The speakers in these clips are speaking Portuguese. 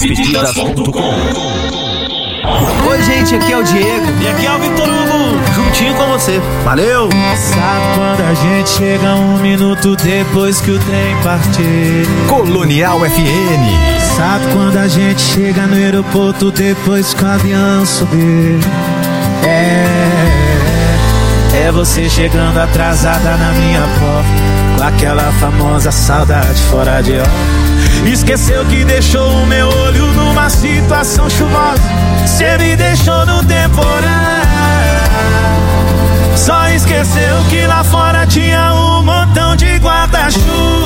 Despedidas.com. Oi, gente, aqui é o Diego. E aqui é o Victor Hugo, juntinho com você. Valeu! Sabe quando a gente chega 1 minuto depois que o trem partir? Colonial FM. Sabe quando a gente chega no aeroporto depois que o avião subir? É você chegando atrasada na minha porta, com aquela famosa saudade fora de hora. Esqueceu que deixou o meu olho numa situação chuvosa. Cê me deixou no temporal. Só esqueceu que lá fora tinha um montão de guarda-chuva.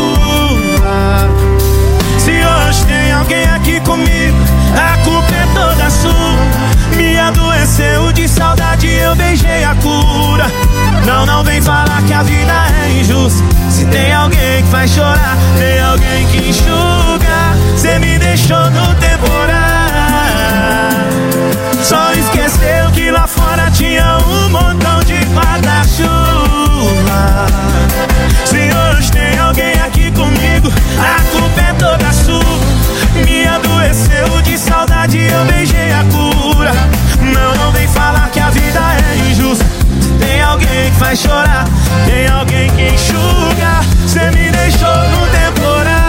Se hoje tem alguém aqui comigo, a culpa é toda sua. Me adoeceu de saudade, eu beijei a cura. Não vem falar que a vida é injusta. Se tem alguém que faz chorar, tem alguém que enxuga. Cê me deixou no temporal. Só esqueceu que lá fora tinha um montão de guarda-chuva. Se hoje tem alguém aqui comigo, a culpa é toda sua. Me adoeceu de saudade, eu beijei a cura. Não vem falar que a vida é injusta. Tem alguém que faz chorar, tem alguém que enxuga. Cê me deixou no temporal.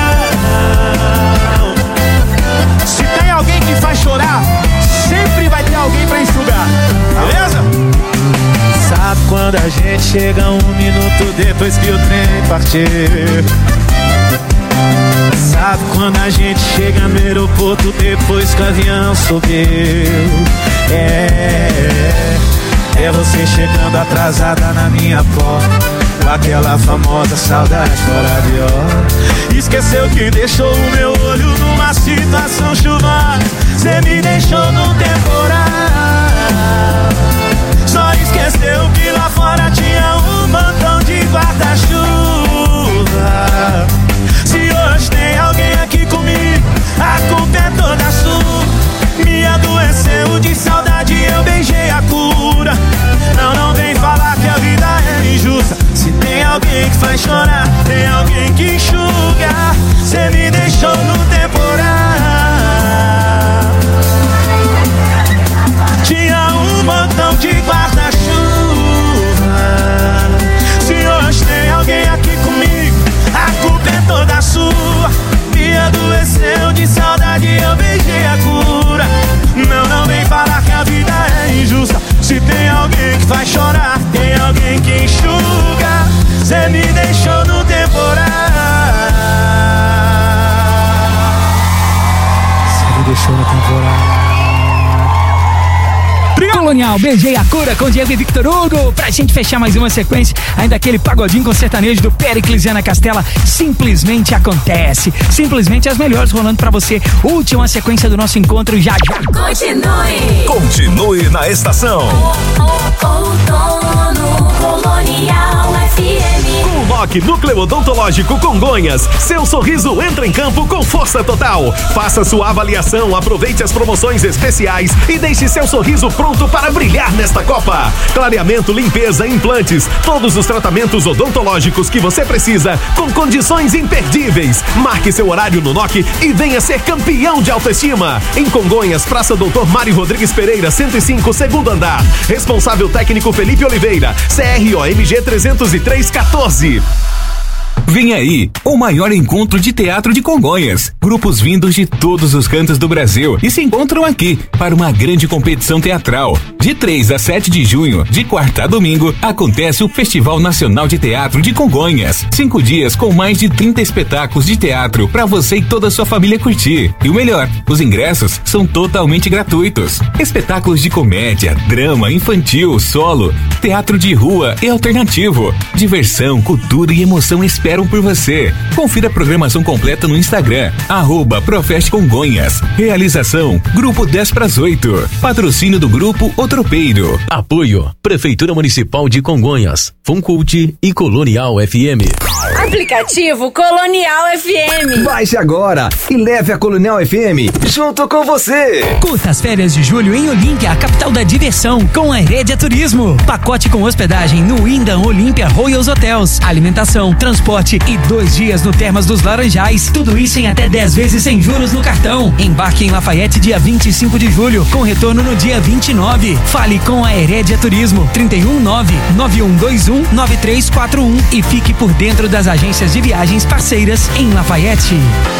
Se tem alguém que faz chorar, sempre vai ter alguém pra enxugar, beleza? Sabe quando a gente chega 1 minuto depois que o trem partir? Sabe quando a gente chega no aeroporto depois que o avião subiu? É você chegando atrasada na minha porta, com aquela famosa saudade fora de hora. Esqueceu que deixou o meu olho numa situação chuvosa. Cê me deixou no temporal. Só esqueceu que lá fora tinha um montão de guarda-chuva. Se hoje tem alguém aqui comigo, a culpa é toda sua. Me adoeceu de saudade, eu beijei a cura. Não vem falar que a vida é injusta. Se tem alguém que faz chorar, tem alguém que enxuga. Cê me deixou no temporal. Tinha um montão de guarda-chuva. Se hoje tem alguém aqui comigo, a culpa é toda sua. Me adoeceu de saudade, eu beijei a cura. Não vem falar que a vida é injusta. Se tem alguém que faz chorar, tem alguém que enxuga. Cê me deixou no temporal. Cê me deixou no temporal. Colonial, beijei a cura com Diego e Victor Hugo. Pra gente fechar mais uma sequência, ainda aquele pagodinho com sertanejo do Péricles e Ana Castela. Simplesmente acontece. Simplesmente as melhores rolando pra você. Última sequência do nosso encontro já. Continue na estação. Outono Colonial FM. Com o NOC Núcleo Odontológico Congonhas, seu sorriso entra em campo com força total. Faça sua avaliação, aproveite as promoções especiais e deixe seu sorriso pronto para brilhar nesta Copa. Clareamento, limpeza, implantes, todos os tratamentos odontológicos que você precisa com condições imperdíveis. Marque seu horário no NOC e venha ser campeão de autoestima. Em Congonhas, Praça Doutor Mário Rodrigues Pereira, 105, segundo andar. Responsável técnico Felipe Oliveira, CROMG 30314. Vem aí, o maior encontro de teatro de Congonhas. Grupos vindos de todos os cantos do Brasil e se encontram aqui para uma grande competição teatral. De 3 a 7 de junho, de quarta a domingo, acontece o Festival Nacional de Teatro de Congonhas. 5 dias com mais de 30 espetáculos de teatro para você e toda a sua família curtir. E o melhor, os ingressos são totalmente gratuitos. Espetáculos de comédia, drama, infantil, solo, teatro de rua e alternativo. Diversão, cultura e emoção esperam por você. Confira a programação completa no Instagram, @Profest Congonhas. Realização, Grupo 10/8. Patrocínio do Grupo O Tropeiro. Apoio, Prefeitura Municipal de Congonhas, Funcult e Colonial FM. Aplicativo Colonial FM. Baixe agora e leve a Colonial FM junto com você. Curta as férias de julho em Olímpia, a capital da diversão, com a Heredia Turismo. Pacote com hospedagem no Windham Olympia Royals Hotels. Alimentação, transporte Norte e 2 dias no Termas dos Laranjais. Tudo isso em até 10 vezes sem juros no cartão. Embarque em Lafayette dia 25 de julho, com retorno no dia 29. Fale com a Herédia Turismo, 319-9121-9341 e fique por dentro das agências de viagens parceiras em Lafayette.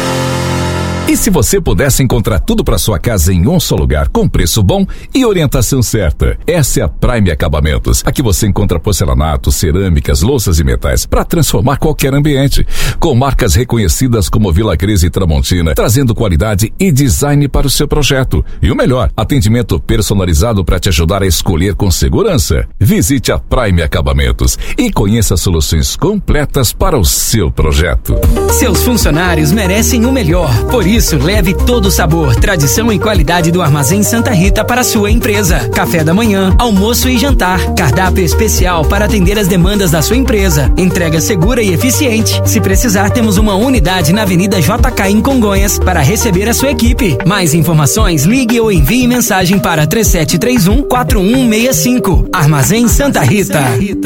E se você pudesse encontrar tudo para sua casa em um só lugar, com preço bom e orientação certa? Essa é a Prime Acabamentos. Aqui você encontra porcelanato, cerâmicas, louças e metais para transformar qualquer ambiente. Com marcas reconhecidas como Vila Cris e Tramontina, trazendo qualidade e design para o seu projeto. E o melhor, atendimento personalizado para te ajudar a escolher com segurança. Visite a Prime Acabamentos e conheça soluções completas para o seu projeto. Seus funcionários merecem o melhor. Por isso, leve todo o sabor, tradição e qualidade do Armazém Santa Rita para a sua empresa. Café da manhã, almoço e jantar. Cardápio especial para atender as demandas da sua empresa. Entrega segura e eficiente. Se precisar, temos uma unidade na Avenida JK em Congonhas para receber a sua equipe. Mais informações, ligue ou envie mensagem para 3731-4165. Armazém Santa Rita.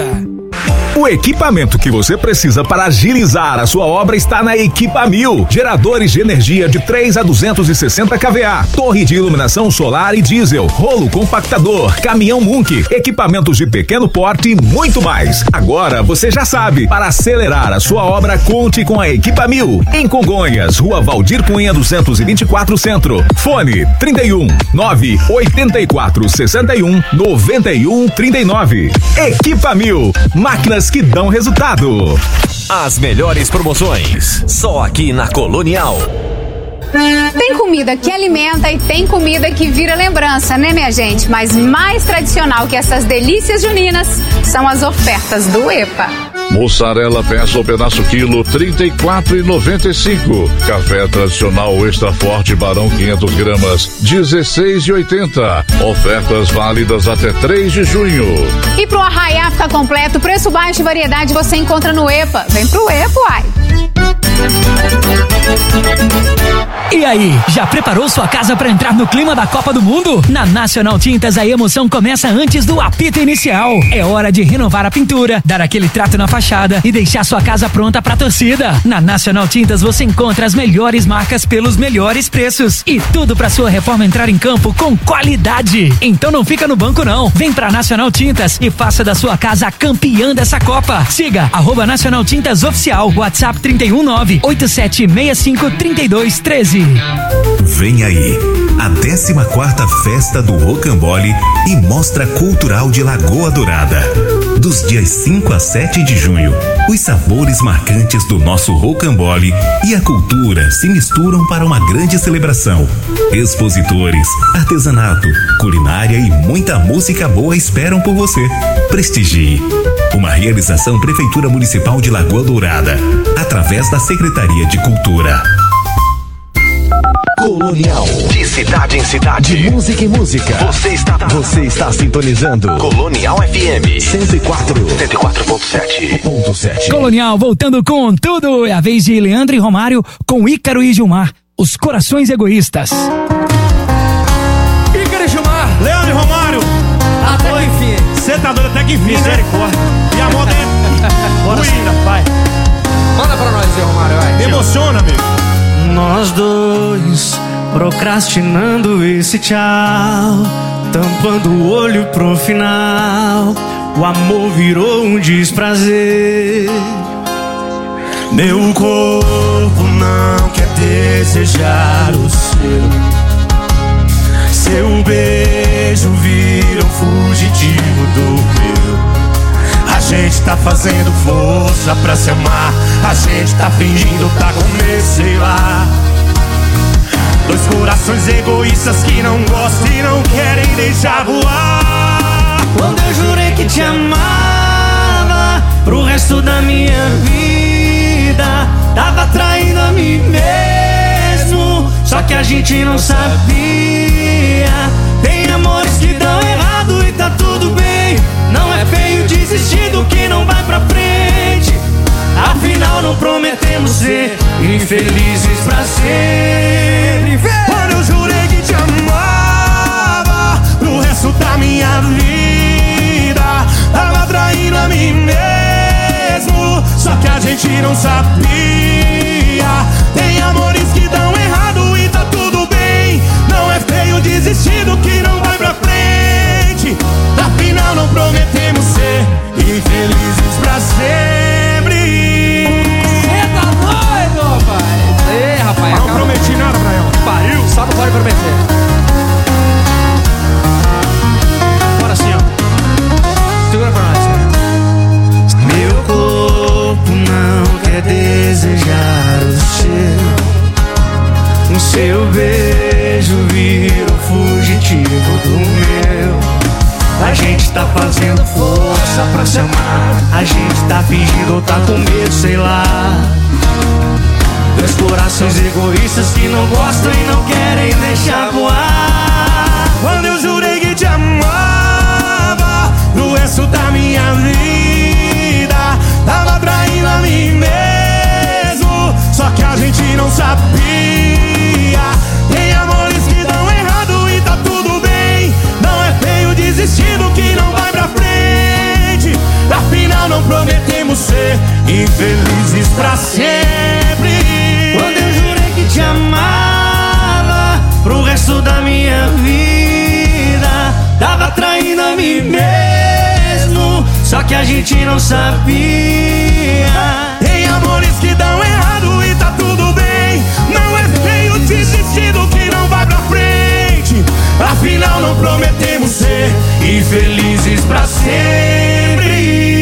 O equipamento que você precisa para agilizar a sua obra está na Equipamil. Geradores de energia de 3 a 260 kVA, torre de iluminação solar e diesel, rolo compactador, caminhão Munk, equipamentos de pequeno porte e muito mais. Agora você já sabe, para acelerar a sua obra, conte com a Equipamil. Em Congonhas, Rua Valdir Cunha 224 Centro. Fone 31 984 61 91 39. Equipamil, máquinas que dão resultado. As melhores promoções, só aqui na Colonial. Tem comida que alimenta e tem comida que vira lembrança, né, minha gente? Mas mais tradicional que essas delícias juninas são as ofertas do EPA. Mussarela peça ou pedaço quilo, R$34,95. Café tradicional extra forte Barão 500 gramas, R$16,80. Ofertas válidas até 3 de junho. E pro arraiá ficar completo, preço baixo e variedade você encontra no EPA. Vem pro EPA, uai. E aí, já preparou sua casa para entrar no clima da Copa do Mundo? Na Nacional Tintas, a emoção começa antes do apito inicial. É hora de renovar a pintura, dar aquele trato na fachada e deixar sua casa pronta pra torcida. Na Nacional Tintas você encontra as melhores marcas pelos melhores preços e tudo pra sua reforma entrar em campo com qualidade. Então não fica no banco não. Vem pra Nacional Tintas e faça da sua casa a campeã dessa Copa. Siga @Nacional Tintas Oficial, WhatsApp 319-8765-3213. Vem aí, a 14ª Festa do Rocambole e Mostra Cultural de Lagoa Dourada. Dos dias 5 a 7 de junho, os sabores marcantes do nosso rocambole e a cultura se misturam para uma grande celebração. Expositores, artesanato, culinária e muita música boa esperam por você. Prestigie. Uma realização Prefeitura Municipal de Lagoa Dourada, através da Secretaria de Cultura. Colonial. De cidade em cidade. De música em música. Você está sintonizando Colonial FM 104.7. Colonial voltando com tudo. É a vez de Leandro e Romário com Ícaro e Gilmar. Os Corações Egoístas. Ícaro e Gilmar. Leandro e Romário. Até que enfim. Você tá doido até que enfim, misericórdia. E a moda é. Bora sim, pai. Manda pra nós aí, Romário, vai. Emociona, amigo. Nós dois procrastinando esse tchau, tampando o olho pro final. O amor virou um desprazer. Meu corpo não quer desejar o seu beijo vira um fugitivo do meu. A gente tá fazendo força pra se amar, a gente tá fingindo pra comer, sei lá. Dois corações egoístas que não gostam e não querem deixar voar. Quando eu jurei que te amava pro resto da minha vida, tava traindo a mim mesmo, só que a gente não sabia. Tem amores que dão errado e tá tudo bem. Não é feio desistir do que não vai pra frente. Afinal não prometemos ser infelizes pra sempre. Quando eu jurei que te amava pro resto da minha vida, tava traindo a mim mesmo, só que a gente gente não sabia. Tem amores que dão errado e tá tudo bem. Não é feio desistir do que não vai pra frente. Afinal não prometemos ser infelizes pra sempre. Cê tá doido, pai? Ei, rapaz, não prometi nada pra ela. Pariu, só não pode prometer. Bora assim, ó. Segura pra nós, né? Meu corpo não quer desejar o seu beijo vira o fugitivo do meu. A gente tá fazendo força pra se amar. A gente tá fingindo ou tá com medo, sei lá. Dois corações egoístas que não gostam e não querem deixar voar. Quando eu jurei que te amava pro resto da minha vida, tava traindo a mim mesmo, só que a gente não sabia. Tem amores que dão errado e tá tudo bem. Não é feio desistir do que não vai pra frente. Afinal não prometemos ser infelizes pra sempre. Quando eu jurei que te amava pro resto da minha vida, tava traindo a mim mesmo, só que a gente não sabia. Tem amores que dão errado e tá tudo bem. Não é feio desistir do que não vai pra frente. Afinal não prometemos ser infelizes pra sempre.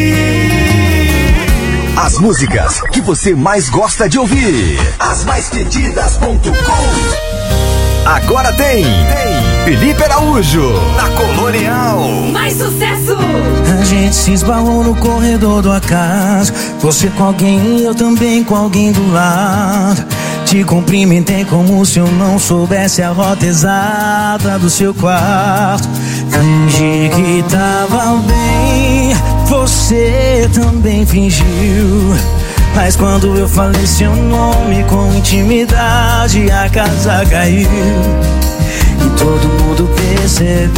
As músicas que você mais gosta de ouvir. As mais pedidas.com. Agora tem Felipe Araújo na Colonial. Mais sucesso! A gente se esbarrou no corredor do acaso. Você com alguém e eu também com alguém do lado. Te cumprimentei como se eu não soubesse a rota exata do seu quarto. Fingi que tava bem, você também fingiu. Mas quando eu falei seu nome com intimidade, a casa caiu. E todo mundo percebeu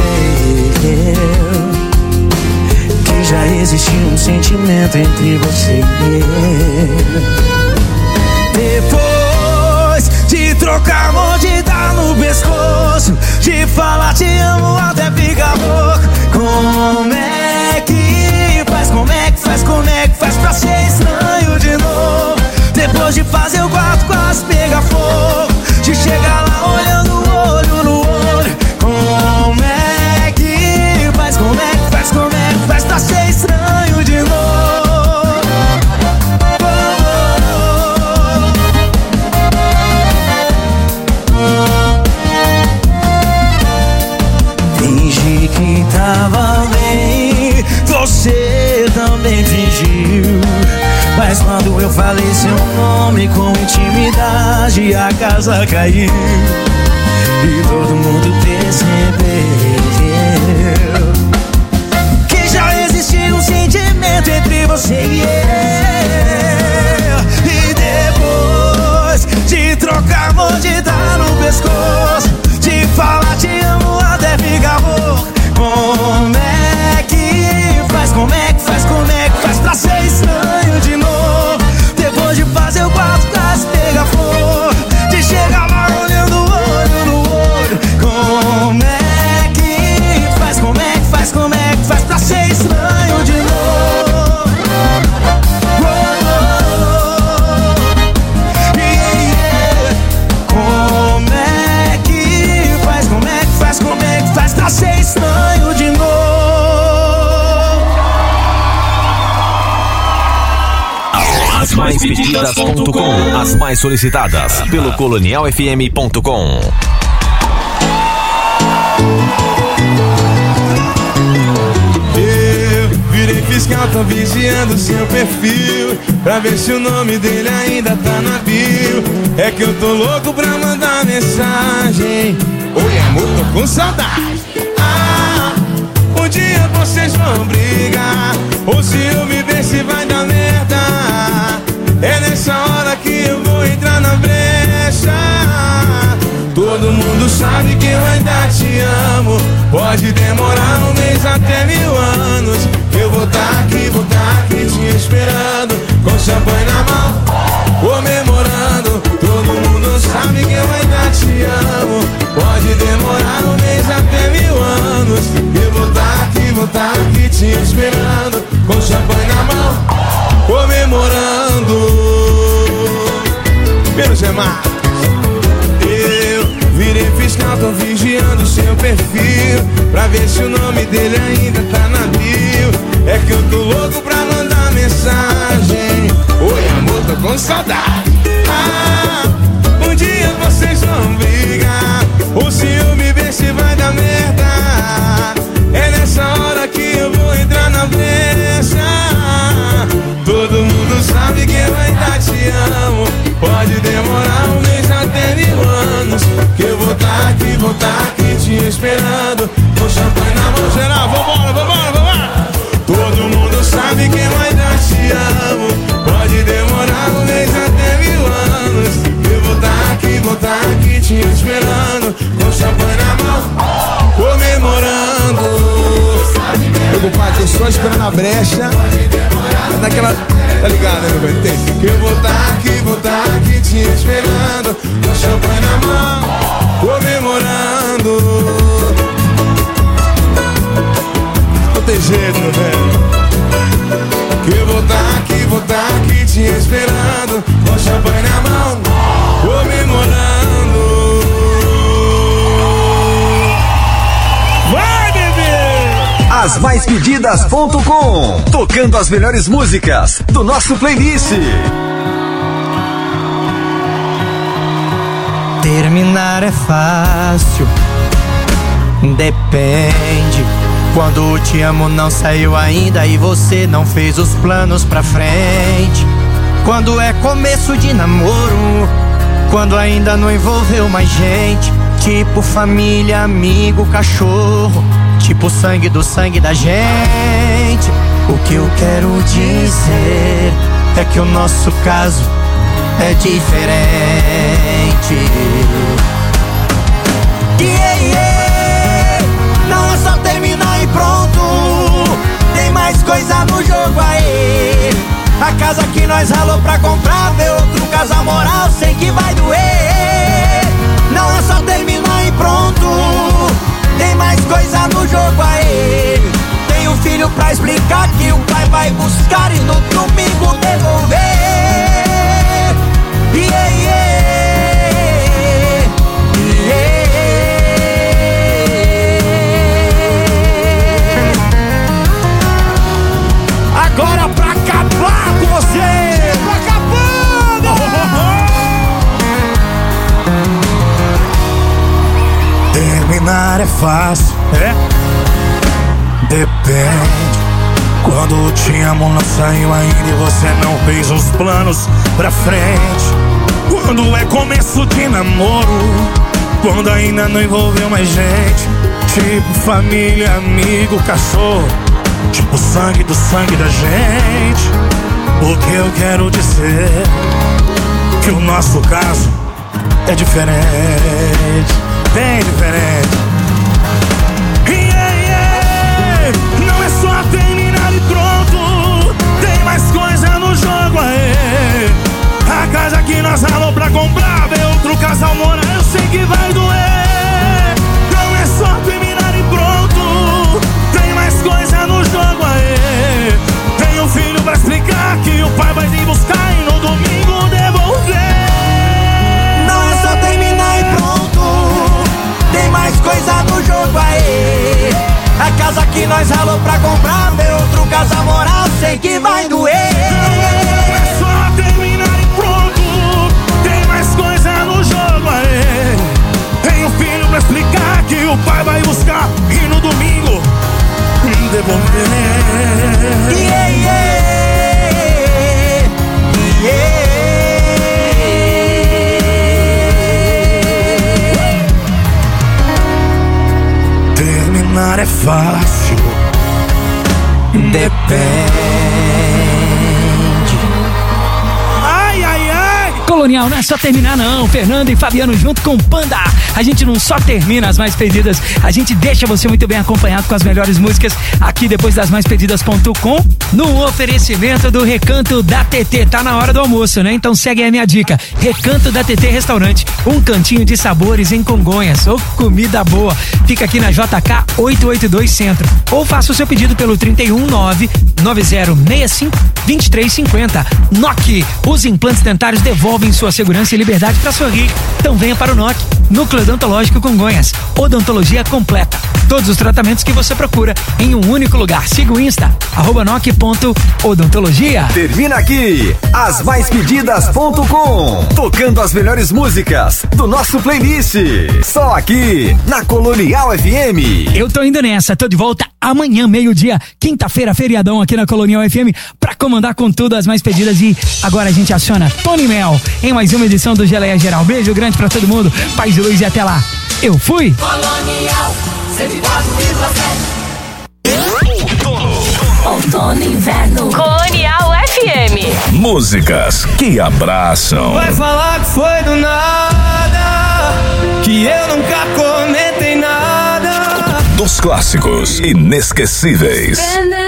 que já existia um sentimento entre você e eu. Depois de trocar mordida no pescoço, de falar te amo até ficar louco. Como é que faz, como é que faz, como é que faz pra ser estranho de novo? Depois de fazer o quarto quase pegar fogo, de chegar lá olhando olho no olho. Como é que faz, como é que faz, como é que faz pra ser estranho de novo? Fingi que tava bem, você também fingiu. Mas quando eu falei seu nome com intimidade, a casa caiu. E todo mundo percebeu que já existia um sentimento entre você e eu. E depois de trocar mordida no pescoço, de falar te amo até ficar rouco. Como é que faz, como é que faz, como é que faz pra ser estranho de novo? Depois de fazer o quarto quase pegar fogo, de chegar lá olhando olho no olho. Como é que faz, como é que faz, como é que faz pra ser estranho de novo? Como é que faz, como é que faz, como é que faz pra ser estranho de novo? As mais pedidas.com. As mais solicitadas pelo colonialfm.com. Eu virei fiscal, tô vigiando seu perfil, pra ver se o nome dele ainda tá na bio. É que eu tô louco pra mandar mensagem. Oi amor, tô com saudade. Ah, um dia vocês vão brigar, ou se eu me ver se vai dar merda. É nessa hora que eu vou entrar na brecha. Todo mundo sabe que eu ainda te amo. Pode demorar um mês até 1000 anos. Eu vou tá aqui te esperando, com champanhe na mão ver se o nome dele ainda tá na bio. É que eu tô louco pra mandar mensagem. Oi amor, tô com saudade. Um dia vocês vão brigar. O ciúme vê se vai dar merda. É nessa hora que eu vou entrar na brecha. Todo mundo sabe que eu ainda te amo. Pode demorar um mês até 1000 anos. Que eu vou tá aqui te esperando. Com champanhe na mão. Geral, vambora. Todo mundo sabe que eu ainda te amo. Pode demorar um mês até 1000 anos. Eu vou tá aqui te esperando. Com champanhe na mão, comemorando. Meu compadre, tô só esperando a brecha. Naquela, tá ligado, né, meu velho? Tem. Eu vou tá aqui te esperando. Com champanhe na mão, comemorando. Não tem jeito, meu velho. Que eu vou tá aqui te esperando. Com champanhe na mão, comemorando. Vai, bebê! Asmaispedidas.com, tocando as melhores músicas do nosso playlist. Terminar é fácil, depende. Quando o te amo não saiu ainda e você não fez os planos pra frente. Quando é começo de namoro, quando ainda não envolveu mais gente. Tipo família, amigo, cachorro. Tipo sangue do sangue da gente. O que eu quero dizer é que o nosso caso é diferente. Não é só terminar e pronto. Tem mais coisa no jogo aí. A casa que nós ralou pra comprar, ver outro casal moral, sei que vai doer. Não é só terminar e pronto. Tem mais coisa no jogo aí. Tem um filho pra explicar que o pai vai buscar e no domingo devolver. Agora pra acabar com você. Pra acabando. Terminar é fácil, depende. Quando te amo não saiu ainda e você não fez os planos pra frente. Quando é começo de namoro, quando ainda não envolveu mais gente. Tipo família, amigo, cachorro. Tipo sangue do sangue da gente. O que eu quero dizer que o nosso caso é diferente. Bem diferente. Não é só terminar e pronto. Tem mais coisa no jogo aí. A casa que nós ralou pra comprar, ver outro casal morar, eu sei que vai doer. Não é só terminar e pronto. Tem mais coisa no jogo aí. Tem um filho pra explicar que o pai vai vir buscar e no domingo devolver. Não é só terminar e pronto. Tem mais coisa no jogo aí. A casa que nós ralou pra comprar, ver outro casal morar, sei que vai doer. Não é só terminar e pronto. Tem mais coisa no jogo aí. Tem um filho pra explicar que o pai vai buscar e no domingo devolver. Terminar é fácil, depende. Ai, ai, ai! Colonial, não é só terminar não. Fernando e Fabiano junto com Panda. A gente não só termina as mais pedidas, a gente deixa você muito bem acompanhado com as melhores músicas aqui depois das maispedidas.com, no oferecimento do Recanto da TT. Tá na hora do almoço, né? Então segue aí a minha dica. Recanto da TT Restaurante, um cantinho de sabores em Congonhas. Ô, comida boa. Fica aqui na JK 882 Centro. Ou faça o seu pedido pelo 319-9065-2350. NOC, os implantes dentários devolvem em sua segurança e liberdade para sorrir. Então venha para o NOC, Núcleo Odontológico Congonhas. Odontologia completa. Todos os tratamentos que você procura em um único lugar. Siga o Insta, @noc.odontologia. Termina aqui, asmaispedidas.com. Tocando as melhores músicas do nosso playlist. Só aqui, na Colonial FM. Eu tô indo nessa, tô de volta amanhã, meio-dia, quinta-feira, feriadão aqui na Colonial FM, pra comandar com tudo as mais pedidas. E agora a gente aciona Tony Mel em mais uma edição do Geleia Geral. Beijo grande pra todo mundo, paz e luz e até lá. Eu fui! Colonial 104,7. Outono e inverno. Colonial FM. Músicas que abraçam. Vai falar que foi do nada, que eu nunca comentei nada. Dos clássicos inesquecíveis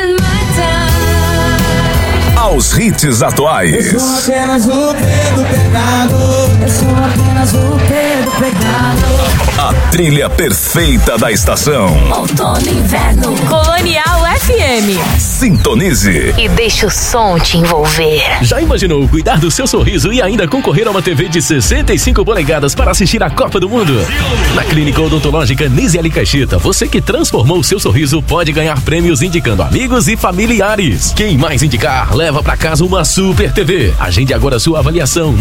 aos hits atuais. Eu sou apenas o Pedro pecado. Eu sou apenas o Pedro pecado. A trilha perfeita da estação. Outono e inverno. Colonial FM. Sintonize e deixa o som te envolver. Já imaginou cuidar do seu sorriso e ainda concorrer a uma TV de 65 polegadas para assistir a Copa do Mundo? Na Clínica Odontológica Nisiele Caixeta, você que transformou o seu sorriso pode ganhar prêmios indicando amigos e familiares. Quem mais indicar, leva pra casa uma Super TV. Agende agora sua avaliação.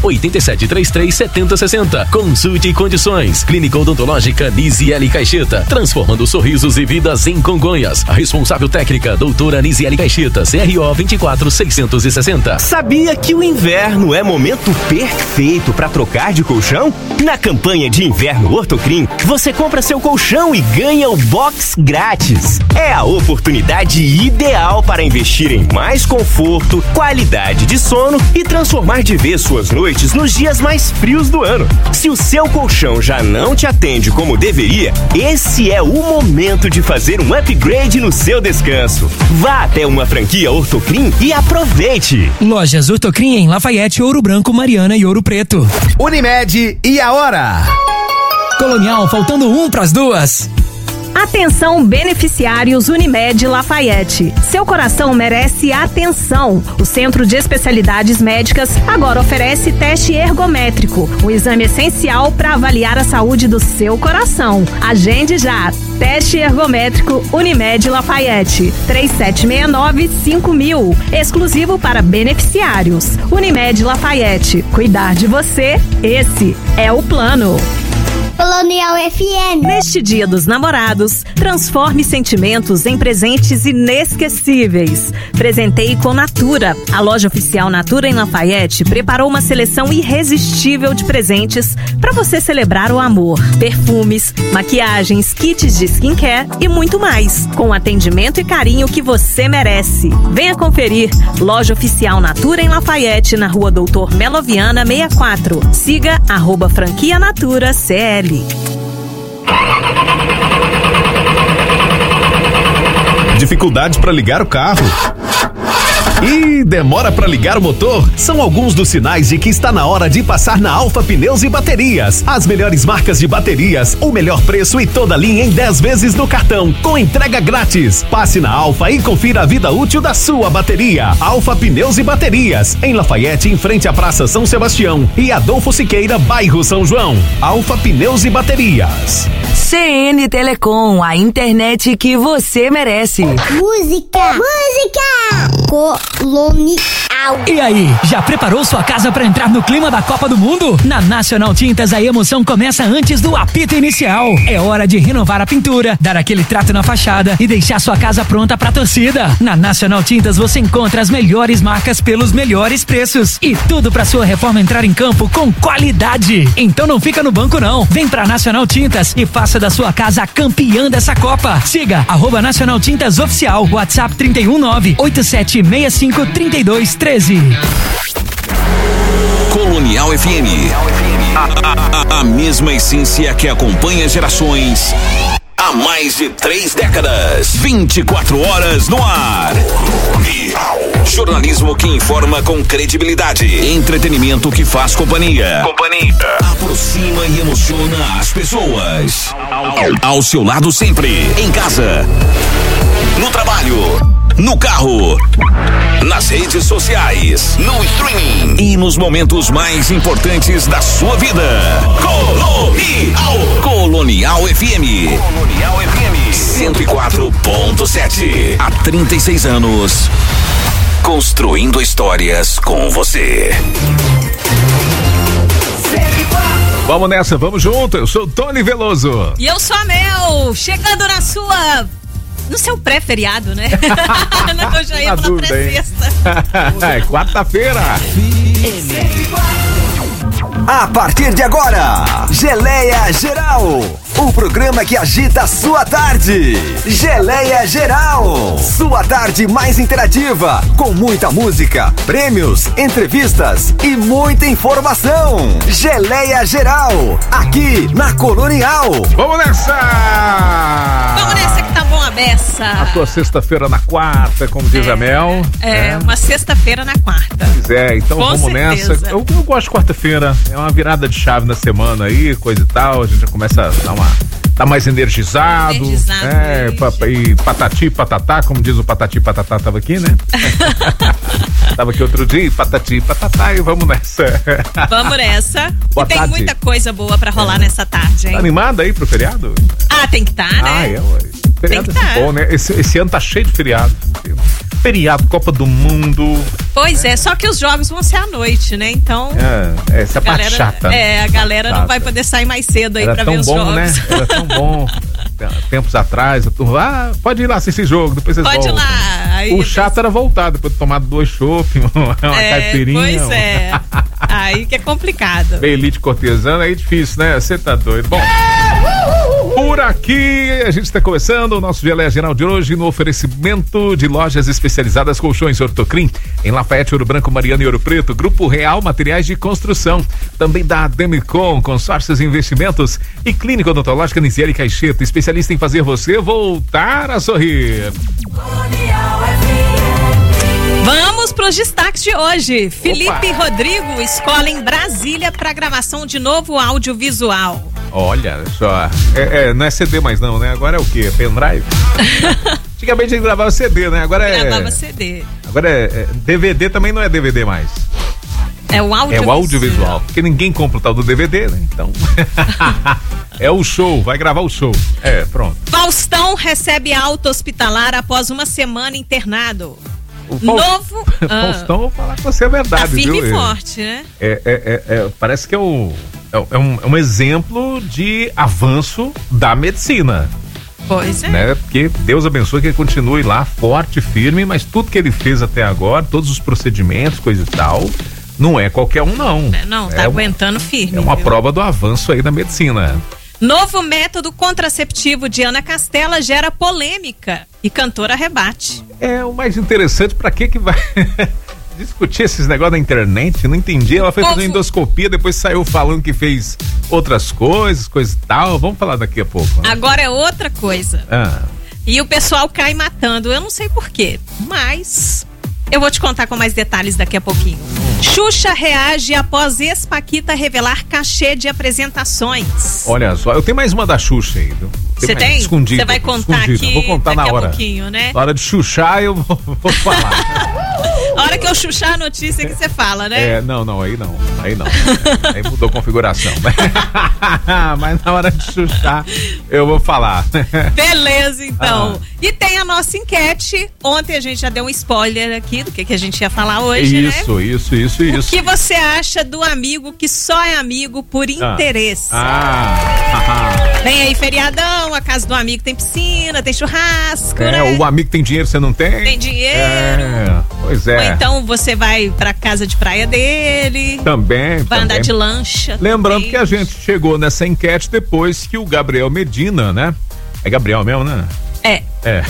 987337060. Consulte condições. Clínica Odontológica Nisiele Caixeta, transformando sorrisos e vidas em Congonhas. A responsável técnica, doutora Nisiele Caixeta, CRO 24660. Sabia que o inverno é momento perfeito para trocar de colchão? Na campanha de inverno Ortocrim, você compra seu colchão e ganha o box grátis. É a oportunidade ideal para investir em mais conforto, qualidade de sono e transformar de vez suas noites nos dias mais frios do ano. Se o seu colchão já não te atende como deveria, esse é o momento de fazer um upgrade no seu descanso. Vá até uma franquia Ortocrim e aproveite. Lojas Ortocrim em Lafayette, Ouro Branco, Mariana e Ouro Preto. Unimed e a hora. Colonial, faltando 1 pras 2. Atenção, beneficiários Unimed Lafayette. Seu coração merece atenção. O Centro de Especialidades Médicas agora oferece teste ergométrico, um exame essencial para avaliar a saúde do seu coração. Agende já. Teste ergométrico Unimed Lafayette. 3769-5000. Exclusivo para beneficiários. Unimed Lafayette. Cuidar de você, esse é o plano. Colonial FM. Neste Dia dos Namorados, transforme sentimentos em presentes inesquecíveis. Presenteie com Natura. A loja oficial Natura em Lafayette preparou uma seleção irresistível de presentes para você celebrar o amor. Perfumes, maquiagens, kits de skincare e muito mais. Com o atendimento e carinho que você merece. Venha conferir. Loja oficial Natura em Lafayette, na Rua Doutor Meloviana 64. Siga @franquia Natura CL. Dificuldades para ligar o carro? E demora para ligar o motor? São alguns dos sinais de que está na hora de passar na Alfa Pneus e Baterias. As melhores marcas de baterias, o melhor preço e toda a linha em 10 vezes no cartão, com entrega grátis. Passe na Alfa e confira a vida útil da sua bateria. Alfa Pneus e Baterias, em Lafayette, em frente à Praça São Sebastião e Adolfo Siqueira, bairro São João. Alfa Pneus e Baterias. CN Telecom, a internet que você merece. Música. Colonial. E aí, já preparou sua casa para entrar no clima da Copa do Mundo? Na Nacional Tintas, a emoção começa antes do apito inicial. É hora de renovar a pintura, dar aquele trato na fachada e deixar sua casa pronta pra torcida. Na Nacional Tintas você encontra as melhores marcas pelos melhores preços e tudo pra sua reforma entrar em campo com qualidade. Então não fica no banco não. Vem pra Nacional Tintas e faça da sua casa a campeã dessa Copa. Siga @Nacional Tintas Oficial. WhatsApp 319-8765-3213. Colonial FM. A mesma essência que acompanha gerações há mais de 3 décadas. 24 horas no ar. Jornalismo que informa com credibilidade. Entretenimento que faz companhia. Aproxima e emociona as pessoas. Ao seu lado sempre. Em casa. No trabalho. no carro, nas redes sociais, no streaming e nos momentos mais importantes da sua vida. Colonial FM. Colonial FM 104.7. Há 36 anos. Construindo histórias com você. Vamos nessa, vamos junto. Eu sou o Tony Veloso. E eu sou a Mel, chegando no seu pré-feriado, né? Não, eu já ia falar pré-sexta. É quarta-feira. A partir de agora, Geleia Geral, o programa que agita a sua tarde. Geleia Geral, sua tarde mais interativa, com muita música, prêmios, entrevistas e muita informação. Geleia Geral, aqui na Colonial. Vamos nessa! Vamos nessa que tá bom a beça. A tua sexta-feira na quarta, como diz a Mel. Uma sexta-feira na quarta. Pois é, então com vamos certeza. nessa. Eu gosto de quarta-feira, é uma virada de chave na semana aí, coisa e tal, a gente já começa a tá mais energizado. E patati patatá, como diz o patati patatá, tava aqui, né? Tava aqui outro dia, patati patatá, e vamos nessa. Vamos nessa. Boa e tem tarde. Muita coisa boa pra rolar nessa tarde, hein? Tá animada aí pro feriado? Tem que estar, né? Feriado tem que é bom, né? Esse ano tá cheio de feriado. Feriado, Copa do Mundo. Pois é, só que os jogos vão ser à noite, né? Então. Essa é a parte chata. A galera não vai poder sair mais cedo aí pra ver os jogos. Né? Era tão bom. Tempos atrás, a turma, pode ir lá assistir jogo, depois vocês voltam. Pode ir lá. Aí o chato era voltar, depois de tomar 2 chopp, uma caipirinha. Pois é. Aí que é complicado. Bem elite cortesana, aí é difícil, né? Você tá doido. Bom, por aqui a gente está começando o nosso Geleia Geral de hoje no oferecimento de lojas especializadas Colchões Ortocrim, em Lafayette, Ouro Branco, Mariana e Ouro Preto, Grupo Real Materiais de Construção, também da Demicon, Consórcios e Investimentos e Clínica Odontológica Nisiele Caixeta, especialista em fazer você voltar a sorrir. Vamos para os destaques de hoje. Felipe Rodrigo, escola em Brasília para gravação de novo audiovisual. Olha só, não é CD mais não, né? Agora é o quê? Pendrive? Antigamente a gente gravava CD, né? Agora gravava CD. Agora DVD também não é DVD mais. É o audiovisual. É o audiovisual, porque ninguém compra o tal do DVD, né? Então, é o show, vai gravar o show. Pronto. Faustão recebe alta hospitalar após uma semana internado. Novo. Faustão, vou falar com você a verdade, tá firme viu? E forte, né? Parece que é um exemplo de avanço da medicina. Pois é. Né? Porque Deus abençoe que ele continue lá forte, firme, mas tudo que ele fez até agora, todos os procedimentos, coisa e tal, não é qualquer um, não. Não, tá aguentando firme. É uma prova do avanço aí da medicina. Novo método contraceptivo de Ana Castela gera polêmica e cantora rebate. O mais interessante, pra que vai discutir esses negócios na internet? Não entendi. Ela foi fazer endoscopia, depois saiu falando que fez outras coisas, coisa e tal. Vamos falar daqui a pouco. Né? Agora é outra coisa. E o pessoal cai matando. Eu não sei porquê, mas eu vou te contar com mais detalhes daqui a pouquinho. Xuxa reage após ex-Paquita revelar cachê de apresentações. Olha só, eu tenho mais uma da Xuxa aí. Você tem? Escondido. Você vai contar aqui? Vou contar na hora. A pouquinho, né? Na hora de xuxar eu vou falar. A hora que eu xuxar a notícia que você fala, né? Não, aí não. Aí mudou a configuração. Mas na hora de xuxar eu vou falar. Beleza, então. E tem a nossa enquete. Ontem a gente já deu um spoiler aqui do que a gente ia falar hoje, né? Isso. O que você acha do amigo que só é amigo por interesse? Vem aí feriadão, a casa do amigo tem piscina, tem churrasco, né? O amigo tem dinheiro, você não tem? Tem dinheiro. Pois é. Ou então você vai pra casa de praia dele. Também. Vai andar de lancha. Lembrando que a gente chegou nessa enquete depois que o Gabriel Medina, né? É Gabriel mesmo, né? É.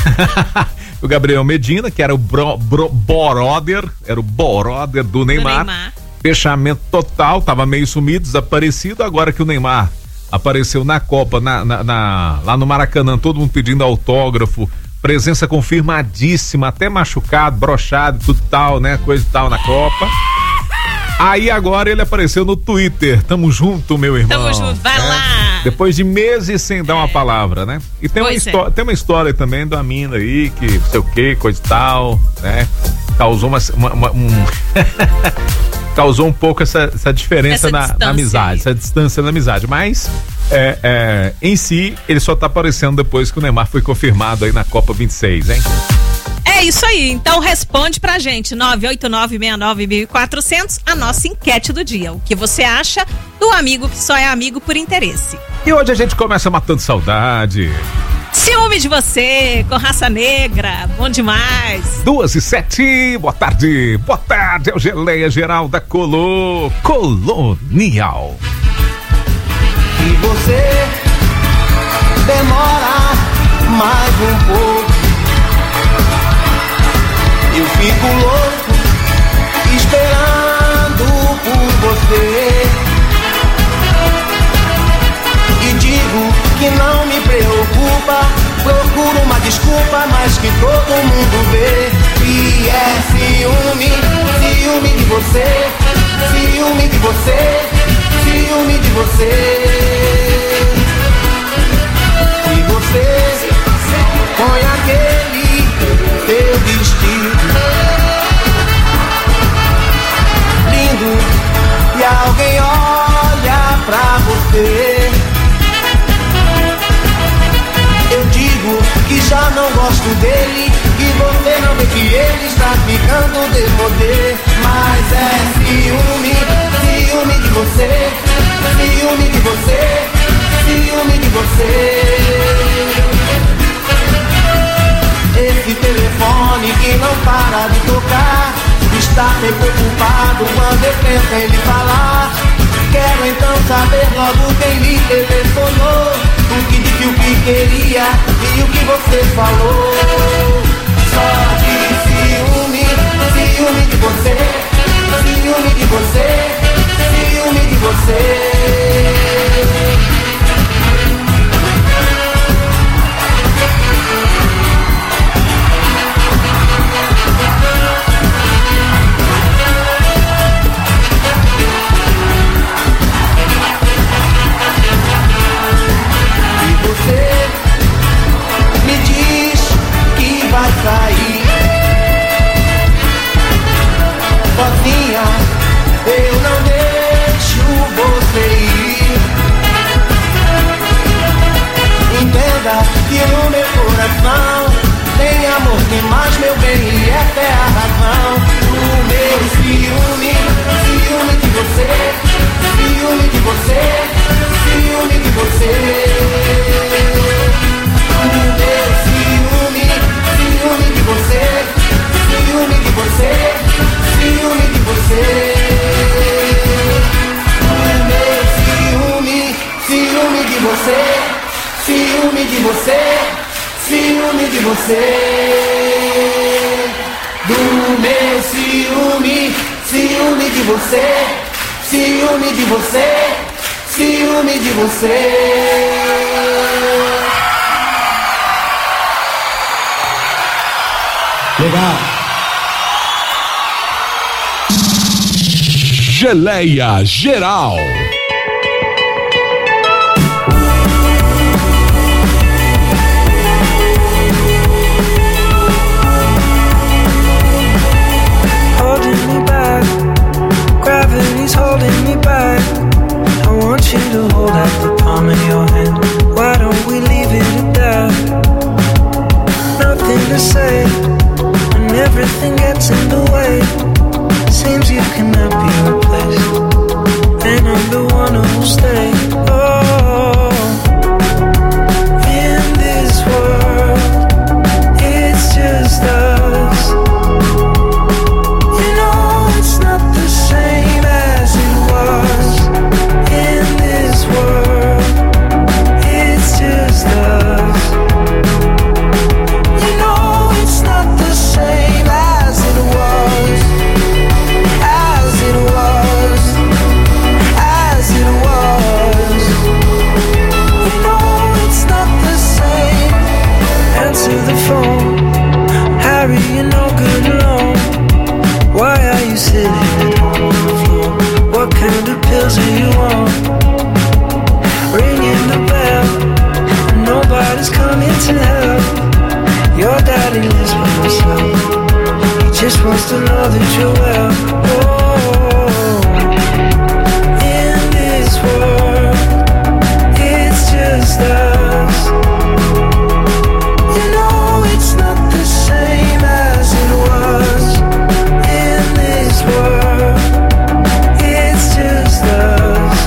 O Gabriel Medina, que era o brother do Neymar. Fechamento total, tava meio sumido, desaparecido. Agora que o Neymar apareceu na Copa, lá no Maracanã, todo mundo pedindo autógrafo, presença confirmadíssima, até machucado, broxado, tudo tal, né? Coisa e tal na Copa. Aí agora ele apareceu no Twitter. Tamo junto, meu irmão. Tamo junto, vai lá. Depois de meses sem dar uma palavra, né? E tem uma história também de uma mina aí que não sei o que, coisa e tal, né? Causou causou um pouco essa diferença na amizade, essa distância na amizade, mas em si ele só tá aparecendo depois que o Neymar foi confirmado aí na Copa 26, hein? É isso aí, então responde pra gente, 989691400, a nossa enquete do dia. O que você acha do amigo que só é amigo por interesse? E hoje a gente começa matando saudade. Ciúme de você, com raça negra, bom demais. 2:07, boa tarde, é o Geleia Geral da Colonial. E você demora mais um pouco, eu fico louco esperando por você e digo que não me preocupa, procuro uma desculpa, mas que todo mundo vê. E é ciúme de você, ciúme de você, ciúme de você. E você põe aquele teu vestido lindo e alguém olha pra você. Eu digo que já não gosto dele e você não vê que ele está ficando demodê. Mas é ciúme de você, ciúme de você, ciúme de você. Esse telefone que não para de tocar está sempre ocupado quando eu tento ele falar. Quero então saber logo quem lhe telefonou, o que disse, o que queria e o que você falou. Só de ciúme de você, ciúme de você, ciúme de você. Vai sair sozinha, eu não deixo você ir. Entenda que no meu coração tem amor demais, meu bem, e essa é a razão. O meu ciúme de você, ciúme de você, ciúme de você. O meu ciúme de você, ciúme de você, ciúme de você. O meu ciúme de você, ciúme de você, ciúme de você. Do meu ciúme de você, ciúme de você, ciúme de você. Legal. Geleia Geral. Holding me back, gravity's holding me back. I want you to hold out the palm of your hand. Why don't we leave it at that? Nothing to say. Everything gets in the way. Seems you cannot be replaced, and I'm the one who will stay. Oh, in this world, it's just us. You know it's not the same as it was. In this world, it's just us. You know it's not the same as it was, as it was. You're supposed to know that you're well. In this world, it's just us. You know it's not the same as it was. In this world, it's just us.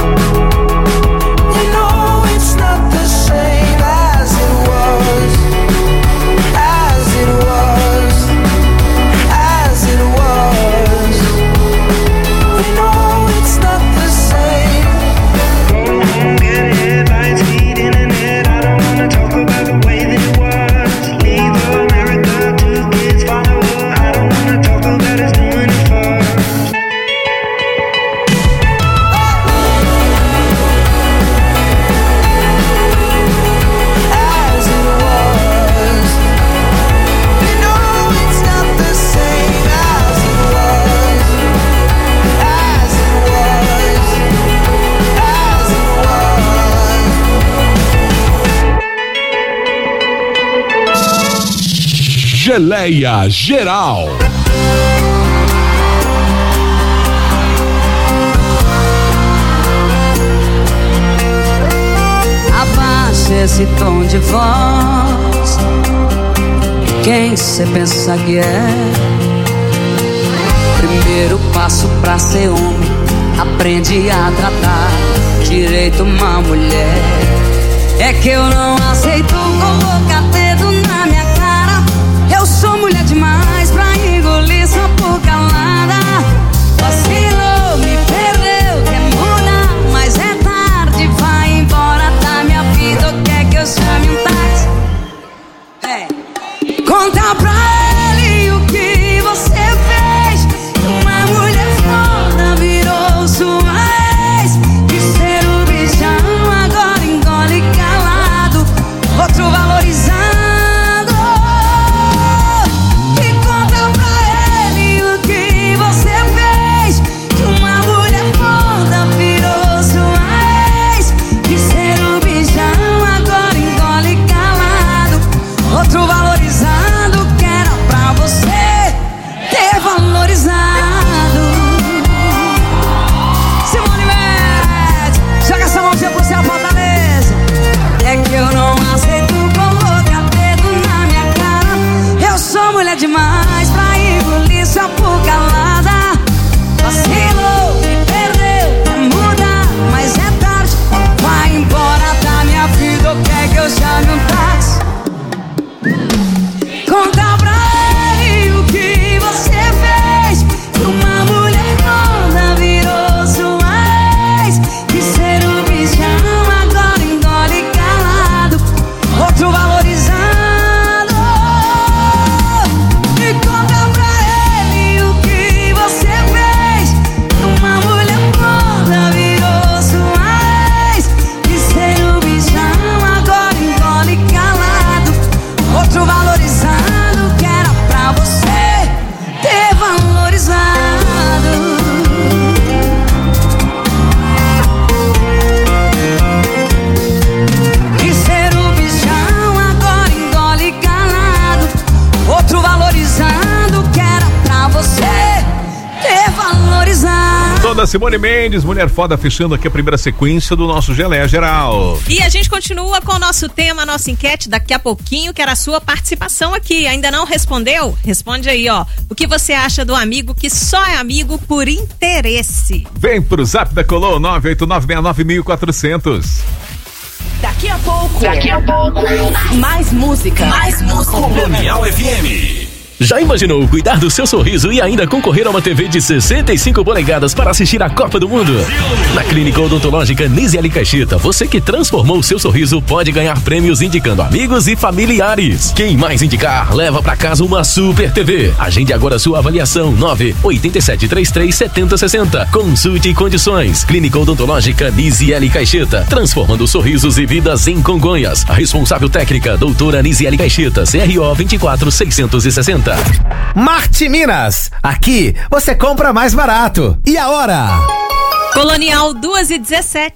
You know it's not the same as it was. As it was. As it was. You know it's not the same. Go home, get headlines, feed internet. I don't wanna talk about the way that it was. Leave America, 2 kids follow her. I don't wanna talk about us doing it first. As it was. You know it's not the same as it was. As it was. As it Geleia Geral. Abaixa esse tom de voz. Quem cê pensa que é? Primeiro passo pra ser homem, aprende a tratar direito uma mulher. É que eu não aceito colocar dedo na minha cara. Eu sou mulher demais pra engolir só por calada. Vacilou, me perdeu, quer mudar, mas é tarde, vai embora da minha vida. Ou quer que eu chame um táxi? Conta pra ele o que você fez. Uma mulher foda virou sua ex. De ser o bichão, agora engole calado. Outro valorizando. E conta pra ele o que você fez. Uma mulher foda virou sua ex. De ser o bichão, agora engole calado. Outro valorizando, que era pra você ter valorizado. Simone Mendes, joga essa mãozinha pro céu, Fortaleza. É que eu não aceito colocar dedo na minha cara. Eu sou mulher demais pra engolir sua por calada. Vacilou, me perdeu, quer mudar, mas é tarde, vai embora da minha vida. Ou quer que eu chame um táxi? Conta pra ele o que você fez. Uma mulher foda virou sua ex. De ser o bichão, agora engole calado. Outro valorizando. E conta pra ele o que você fez. Uma mulher foda virou sua ex. De ser o bichão, agora engole calado. Outro valorizando, que era pra você ter valorizado. De ser o bichão, agora engole calado. Outro valorizando, que era pra você ter valorizado. Toda Simone Mendes, mulher foda, fechando aqui a primeira sequência do nosso Geleia Geral. E a gente continua com o nosso tema, a nossa enquete daqui a pouquinho, que era a sua participação aqui. Ainda não respondeu? Responde aí, ó. O que você acha do amigo que só é amigo por interesse? Vem pro zap da Colô, 989691400. Daqui a pouco. Mais música. Colonial FM. Já imaginou cuidar do seu sorriso e ainda concorrer a uma TV de 65 polegadas para assistir a Copa do Mundo? Na Clínica Odontológica Nisiele Caixeta, você que transformou o seu sorriso pode ganhar prêmios indicando amigos e familiares. Quem mais indicar, leva para casa uma Super TV. Agende agora sua avaliação, 987337060. Consulte condições. Clínica Odontológica Nisiele Caixeta, transformando sorrisos e vidas em Congonhas. A responsável técnica, doutora Nisiele Caixeta, CRO 24660. Marte Minas, aqui você compra mais barato. E a hora? Colonial 2h17.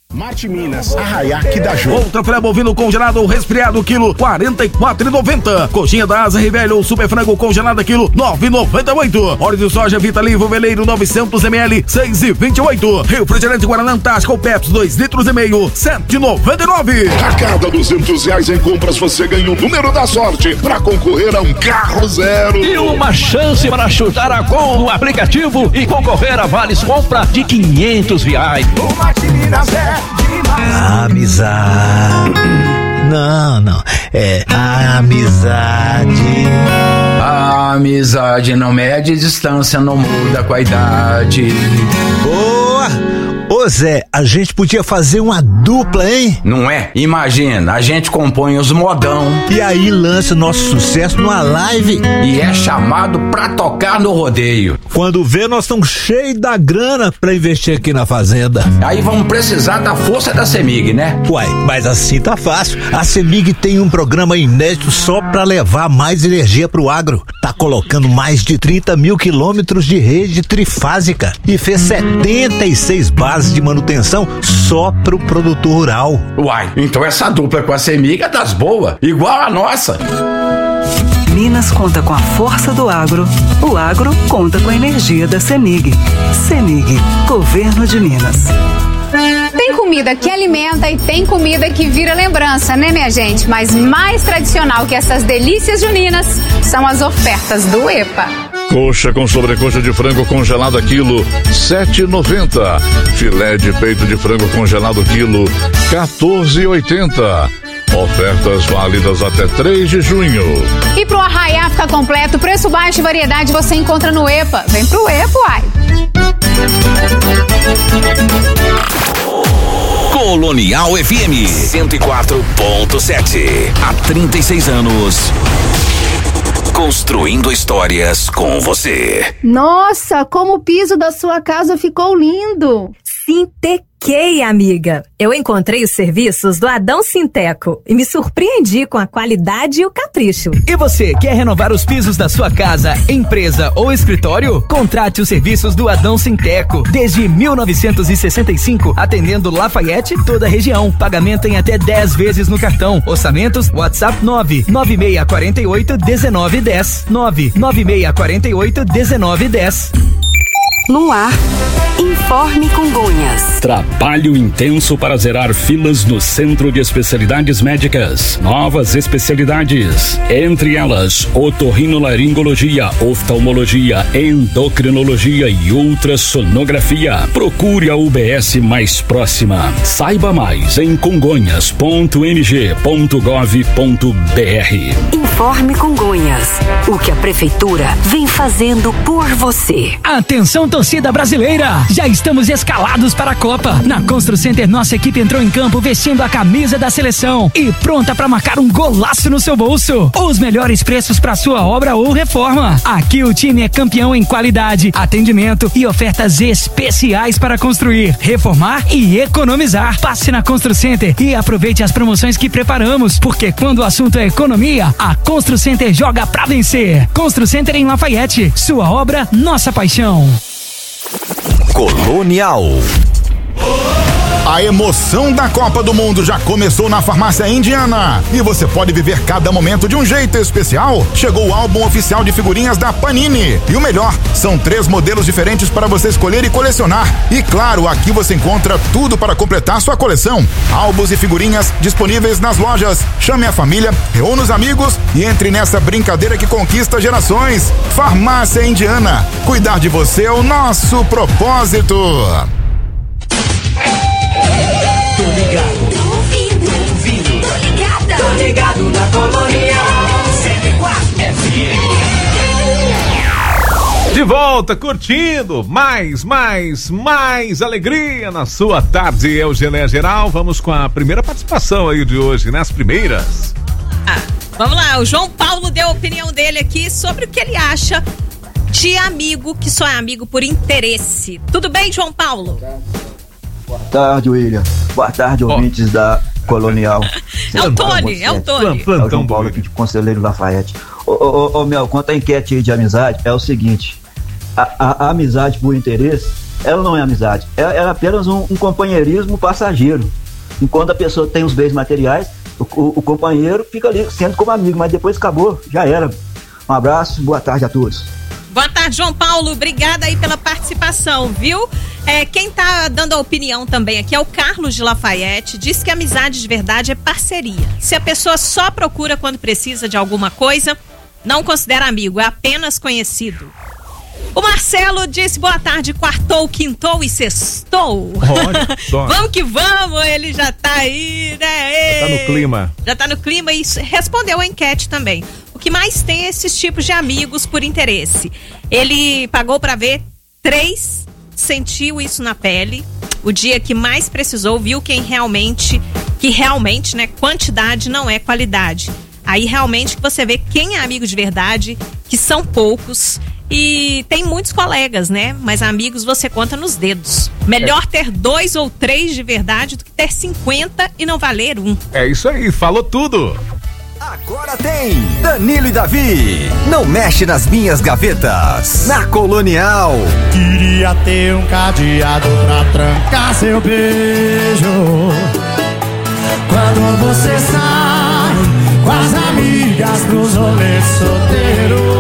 Marte Minas, Arraiaque da Ju. Outra filé bovino congelado ou resfriado, quilo 44,90. Coxinha da asa Rivelli ou super frango congelada, quilo 9,98. Óleo de soja Vitalivo Veleiro 900 ml, 6,28. Refrigerante Guaraná Antártica ou Pepsi 2,5 litros, 7,99. A cada R$200 em compras você ganha o número da sorte para concorrer a um carro zero. E uma chance para chutar a gol no aplicativo e concorrer a vales compra de R$500. O Marte Minas é amizade. Não, é amizade. A amizade não mede distância, não muda com a idade. Boa! Ô Zé, a gente podia fazer uma dupla, hein? Não é? Imagina, a gente compõe os modão. E aí lança o nosso sucesso numa live. E é chamado pra tocar no rodeio. Quando vê, nós estamos cheios da grana pra investir aqui na fazenda. Aí vamos precisar da força da CEMIG, né? Uai, mas assim tá fácil. A CEMIG tem um programa inédito só pra levar mais energia pro agro. Tá colocando mais de 30 mil quilômetros de rede trifásica e fez 76 bases de manutenção só pro produtor rural. Uai, então essa dupla com a CEMIG é das boas, igual a nossa. Minas conta com a força do agro. O agro conta com a energia da CEMIG. CEMIG, Governo de Minas. Tem comida que alimenta e tem comida que vira lembrança, né, minha gente? Mas mais tradicional que essas delícias juninas são as ofertas do EPA. Coxa com sobrecoxa de frango congelada quilo 7,90. Filé de peito de frango congelado quilo 14,80. Ofertas válidas até 3 de junho. E pro arraiá ficar completo, preço baixo e variedade você encontra no EPA. Vem pro EPA, uai. Colonial FM 104.7. Há 36 anos. Construindo histórias com você. Nossa, como o piso da sua casa ficou lindo. Sintequei, amiga. Eu encontrei os serviços do Adão Sinteco e me surpreendi com a qualidade e o capricho. E você, quer renovar os pisos da sua casa, empresa ou escritório? Contrate os serviços do Adão Sinteco. Desde 1965, atendendo Lafayette e toda a região. Pagamento em até 10 vezes no cartão. Orçamentos, WhatsApp 99648-1910. 99648-1910. No ar, Informe Congonhas. Trabalho intenso para zerar filas no Centro de Especialidades Médicas. Novas especialidades, entre elas otorrinolaringologia, oftalmologia, endocrinologia e ultrassonografia. Procure a UBS mais próxima. Saiba mais em congonhas.mg.gov.br. Informe Congonhas. O que a prefeitura vem fazendo por você. Atenção, torcida brasileira! Já estamos escalados para a Copa. Na Constru Center, nossa equipe entrou em campo vestindo a camisa da seleção e pronta para marcar um golaço no seu bolso. Os melhores preços para sua obra ou reforma. Aqui o time é campeão em qualidade, atendimento e ofertas especiais para construir, reformar e economizar. Passe na Constru Center e aproveite as promoções que preparamos, porque quando o assunto é economia, a Constru Center joga pra vencer. Constru Center em Lafayette. Sua obra, nossa paixão. Colonial. A emoção da Copa do Mundo já começou na Farmácia Indiana e você pode viver cada momento de um jeito especial. Chegou o álbum oficial de figurinhas da Panini e o melhor, são 3 modelos diferentes para você escolher e colecionar. E claro, aqui você encontra tudo para completar sua coleção. Álbuns e figurinhas disponíveis nas lojas. Chame a família, reúna os amigos e entre nessa brincadeira que conquista gerações. Farmácia Indiana, cuidar de você é o nosso propósito. Tô ligado, tô ouvindo, tô ligada, tô ligado na Colonial 104 FM. De volta, curtindo mais alegria na sua tarde. É o Geleia Geral. Vamos com a primeira participação aí de hoje, né? As primeiras. Vamos lá, o João Paulo deu a opinião dele aqui sobre o que ele acha de amigo que só é amigo por interesse. Tudo bem, João Paulo? Boa tarde, William. Boa tarde, ouvintes da Colonial. É o Tony. É o João Paulo aqui de Conselheiro Lafayette. Ô, Mel, quanto à enquete aí de amizade, é o seguinte: a amizade por interesse ela não é amizade. É apenas um companheirismo passageiro. Enquanto a pessoa tem os bens materiais, o companheiro fica ali sendo como amigo, mas depois acabou, já era. Um abraço, boa tarde a todos. Boa tarde, João Paulo. Obrigada aí pela participação, viu? Quem tá dando a opinião também aqui é o Carlos de Lafayette. Diz que amizade de verdade é parceria. Se a pessoa só procura quando precisa de alguma coisa, não considera amigo, é apenas conhecido. O Marcelo disse boa tarde, quartou, quintou e sextou. Vamos que vamos, ele já tá aí, né? Tá no clima. Já tá no clima e respondeu a enquete também. O que mais tem é esses tipos de amigos por interesse. Ele pagou pra ver 3, sentiu isso na pele. O dia que mais precisou, viu que realmente, né, quantidade não é qualidade. Aí realmente que você vê quem é amigo de verdade, que são poucos. E tem muitos colegas, né? Mas amigos você conta nos dedos. Melhor ter 2 ou 3 de verdade do que ter 50 e não valer um. É isso aí, falou tudo. Agora tem Danilo e Davi. Não mexe nas minhas gavetas. Na Colonial. Queria ter um cadeado pra trancar seu beijo. Quando você sai com as amigas pros rolês solteiros.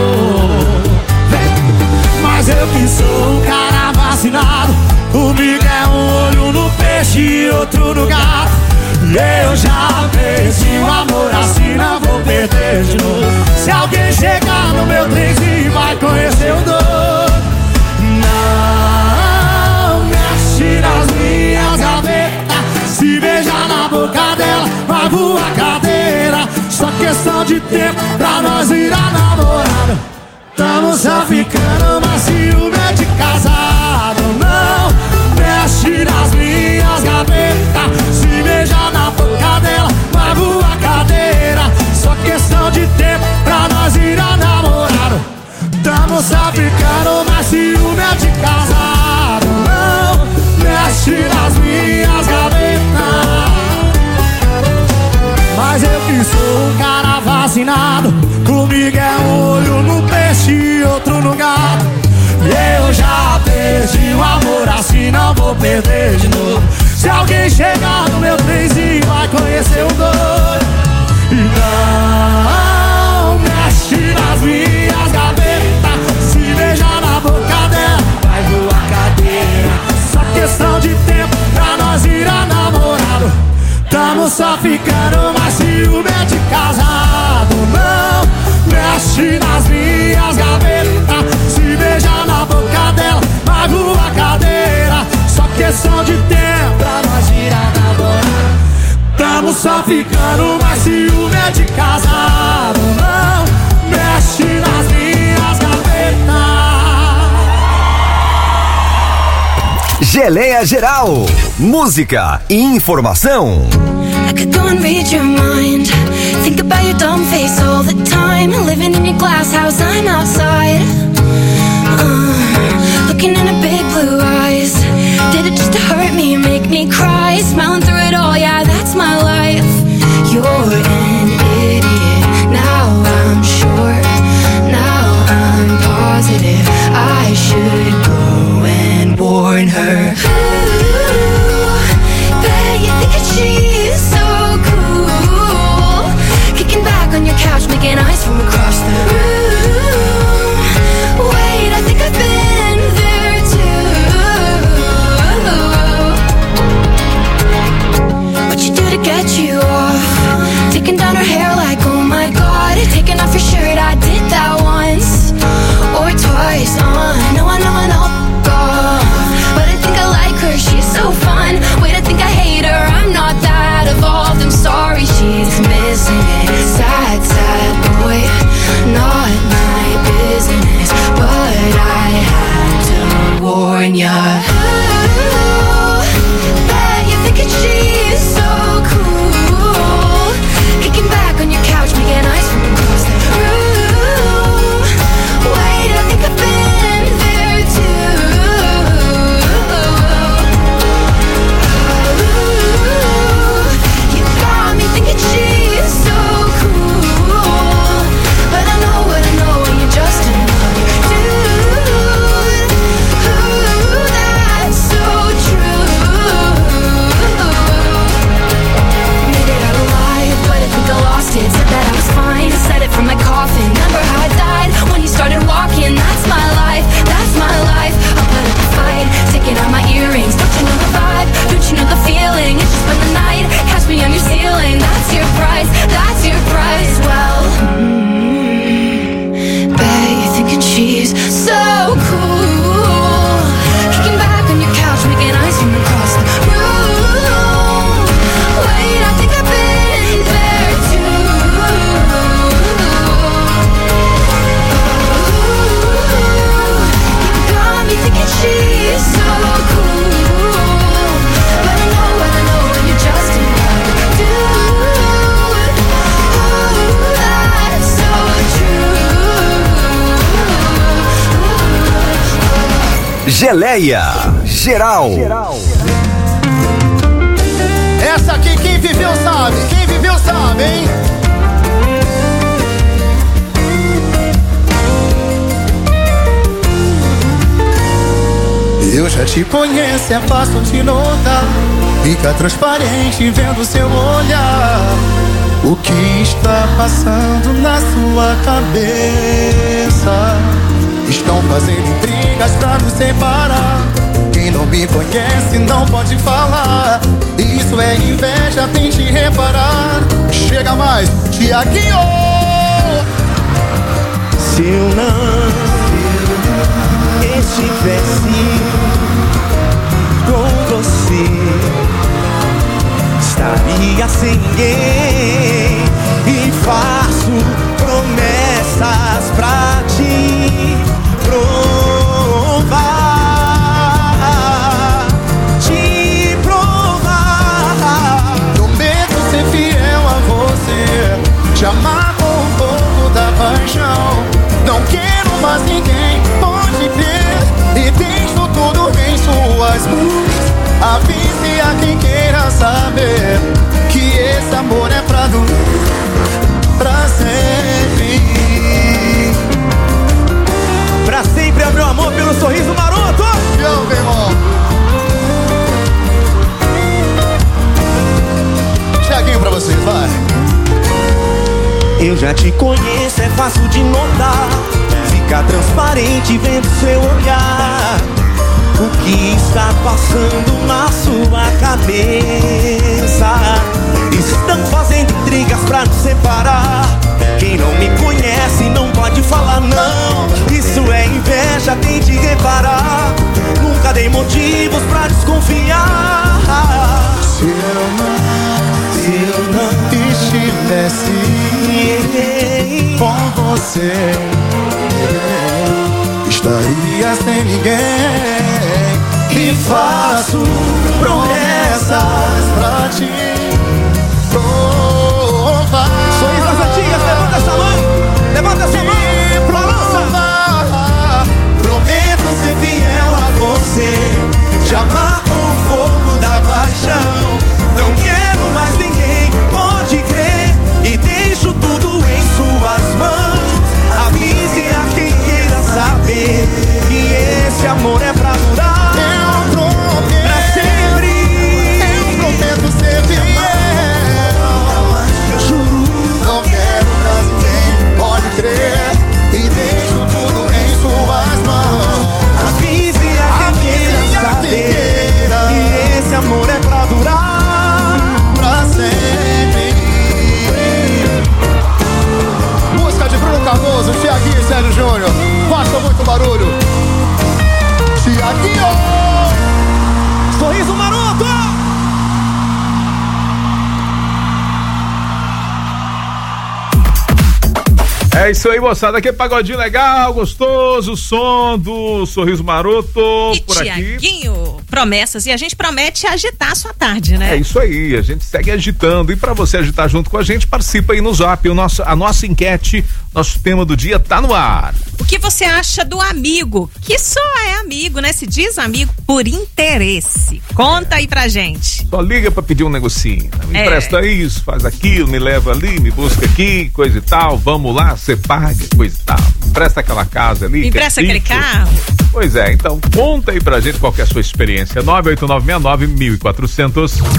Mas eu que sou um cara vacinado, comigo é um olho no peixe e outro no gato. E eu já perdi o amor assim, não vou perder de novo. Se alguém chegar no meu trenzinho vai conhecer o dono. Não mexe nas minhas gavetas, se beijar na boca dela vai voar cadeira. Só questão de tempo pra nós virar namorado. Tamo só ficando, mas ciúme é de casado. Não mexe nas minhas gavetas, se beijar na boca dela vai voar cadeira. Só questão de tempo pra nós virar namorado. Tamo só ficando, mas ciúme é de casado. Não mexe nas minhas gavetas. Mas eu que sou um cara vacinado, comigo é um olho no peixe e outro no gato. E eu já perdi o amor assim, não vou perder de novo. Se alguém chegar no meu trenzinho vai conhecer o doido. E não mexe nas minhas gavetas, se beijar na boca dela vai voar cadeira. Só questão de tempo pra nós virar namorado. Tamo só ficando, mas ciúme é de casado. Não mexe nas minhas gavetas, se beijar na boca dela vai voar cadeira. Só questão de tempo pra nós virar namorado. Tamo só ficando, mas ciúme é de casado. Não mexe nas minhas gavetas. Geleia Geral, música e informação. I could go and read your mind, think about your dumb face all the time. Living in your glass house, I'm outside, looking in her big blue eyes. Did it just to hurt me, make me cry? Smiling through it all, yeah, that's my life. You're an idiot, now I'm sure, now I'm positive I should go and warn her. Ooh, bet you think that she's so cool, kicking back on your couch, making eyes from across the room. Geleia Geral. Essa aqui quem viveu sabe, hein? Eu já te conheço, é fácil de notar. Fica transparente vendo seu olhar. O que está passando na sua cabeça? Estão fazendo intrigas pra nos separar. Quem não me conhece não pode falar. Isso é inveja, tente reparar. Chega mais, Tiaguinho! Se eu não estivesse com você, estaria sem ninguém. E faço promessas pra te provar, te provar. Prometo ser fiel a você, te amar com o fogo da paixão. Não quero mais ninguém, pode crer. E deixo tudo em suas mãos. Avise a quem queira saber que esse amor é pra sempre. Pra sempre é meu amor pelo sorriso maroto. Eu, meu irmão. Tiaguinho pra vocês, vai. Eu já te conheço, é fácil de notar. Fica transparente vendo seu olhar. O que está passando na sua cabeça? Estão fazendo intrigas pra nos separar. Quem não me conhece não pode falar não. Isso é inveja, tem de reparar. Nunca dei motivos pra desconfiar. Se eu não estivesse com você, estaria sem ninguém. E faço promessas pra te provar. Sorriso das antigas, levanta essa mão. Levanta essa mão. Balança. Prometo ser fiel a você, te amar com o fogo da paixão. Não quero mais ninguém, pode crer. E deixo tudo em suas mãos. Avise a quem queira saber que esse amor é pra durar. Pra sempre. Eu prometo ser fiel. Juro, não quero mais ninguém, pode crer. E deixo tudo em suas mãos. Avise a quem queira saber que esse amor é pra durar. Pra sempre. Música de Bruno Cardoso, Tiaguinho e Sérgio Júnior. Faça muito barulho. Tiaguinho! Sorriso maroto! É isso aí, moçada. Aqui é pagodinho legal, gostoso, som do Sorriso Maroto E por aqui. Tiaguinho, promessas. E a gente promete agitar a sua tarde, né? É isso aí, a gente segue agitando. E pra você agitar junto com a gente, participa aí no Zap. A nossa enquete, nosso tema do dia tá no ar. O que você acha do amigo? Que só é amigo, né? Se diz amigo por interesse. Conta aí pra gente. Só liga pra pedir um negocinho. Me empresta isso, faz aquilo, me leva ali, me busca aqui, coisa e tal. Vamos lá, você paga, coisa e tal. Me empresta aquela casa ali. Me empresta aquele carro. Pois é, então conta aí pra gente qual que é a sua experiência. 98969-1400. 104.7